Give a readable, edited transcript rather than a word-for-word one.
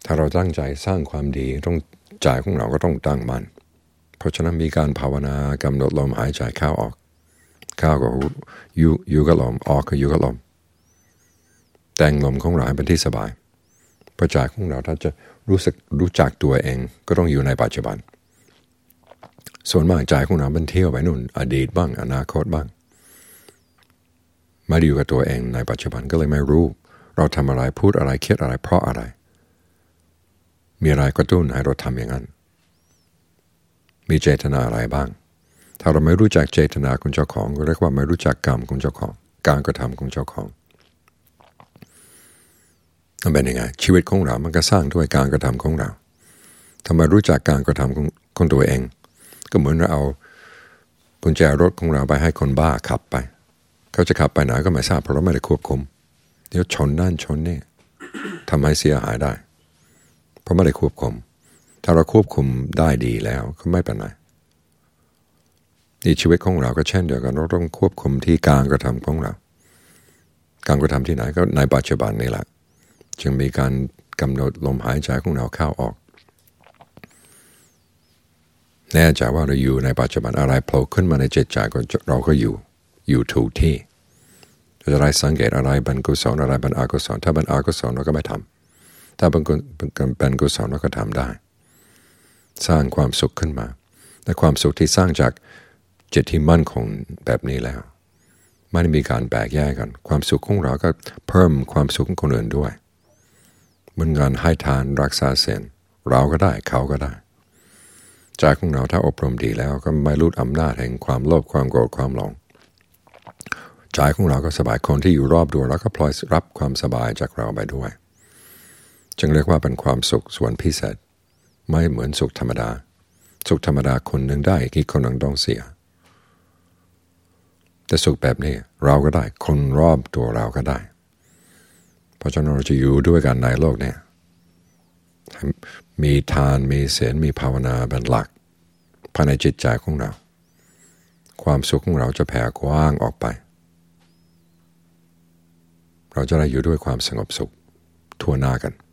ถ้าเราตั้งใจสร้างความดีต้องใจของเราก็ต้องตั้งมั่นเพราะฉะนั้นมีการภาวนากำหนดลมหายใจเข้าออกเข้าก็อยู่กับลมออกก็อยู่กับลมแต่งลมของเราให้เป็นที่สบายเพราะใจของเราถ้าจะรู้จักตัวเองก็ต้องอยู่ในปัจจุบันส่วนมากใจของเรามันเที่ยวไปนู่นอดีตบ้างอนาคตบ้างไม่ได้อยู่กับตัวเองในปัจจุบันก็เลยไม่รู้เราทำอะไรพูดอะไรคิดอะไรเพราะอะไรมีอะไรกระตุ้นให้เราทำอย่างนั้นมีเจตนาอะไรบ้างถ้าเราไม่รู้จักเจตนาของเจ้าของก็เรียกว่าไม่รู้จักกรรมของเจ้าของการกระทำของเจ้าของมันเป็นยังไงชีวิตของเรามันก็สร้างด้วยการกระทำของเราถ้ามารู้จักการกระทำของตัวเองก็เหมือนเราเอากุญแจรถของเราไปให้คนบ้าขับไปเขาจะขับไปไหนก็ไม่ทราบเพราะเราไม่ได้ควบคุมเดี๋ยวชนนั่นชนนี่ทำให้เสียหายได้เพราะไม่ได้ควบคุมถ้าเราควบคุมได้ดีแล้วก็ไม่เป็นไรในชีวิตของเราก็เช่นเดียวกันเราต้องควบคุมที่การกระทำของเราการกระทำที่ไหนก็ในปัจจุบันนี่แหละจึงมีการกำหนดลมหายใจของเราเข้าออกแน่ใจว่าเราอยู่ในปัจจุบันอะไรโผล่ขึ้นมาในจิตใจเราก็อยู่ถูกที่เราจะได้สังเกตอะไรเป็นกุศลอะไรเป็นอกุศลถ้าเป็นอกุศลเราก็ไม่ทำถ้าเป็นกุศลเราก็ทำได้สร้างความสุขขึ้นมาแต่ความสุขที่สร้างจากจิตที่มั่นคงแบบนี้แล้วไม่ได้มีการแบ่งแยกกันความสุขของเราก็เพิ่มความสุขของคนอื่นด้วยเหมือนงานให้ทานรักษาศีลเราก็ได้เขาก็ได้ใจของเราถ้าอบรมดีแล้วก็ไม่หลุดอำนาจแห่งความโลภความโกรธความหลงใจของเราก็สบายคนที่อยู่รอบตัวแล้วก็พลอยรับความสบายจากเราไปด้วยจึงเรียกว่าเป็นความสุขส่วนพิเศษไม่เหมือนสุขธรรมดาสุขธรรมดาคนหนึ่งได้อีกคนหนึ่งต้องเสียแต่สุขแบบนี้เราก็ได้คนรอบตัวเราก็ได้เพราะฉะนั้นเราจะอยู่ด้วยกันในโลกนี้มีทานมีศีลมีภาวนาเป็นหลักภายในจิตใจของเราความสุขของเราจะแผ่กว้างออกไปเราจะได้อยู่ด้วยความสงบสุขทั่วหน้ากัน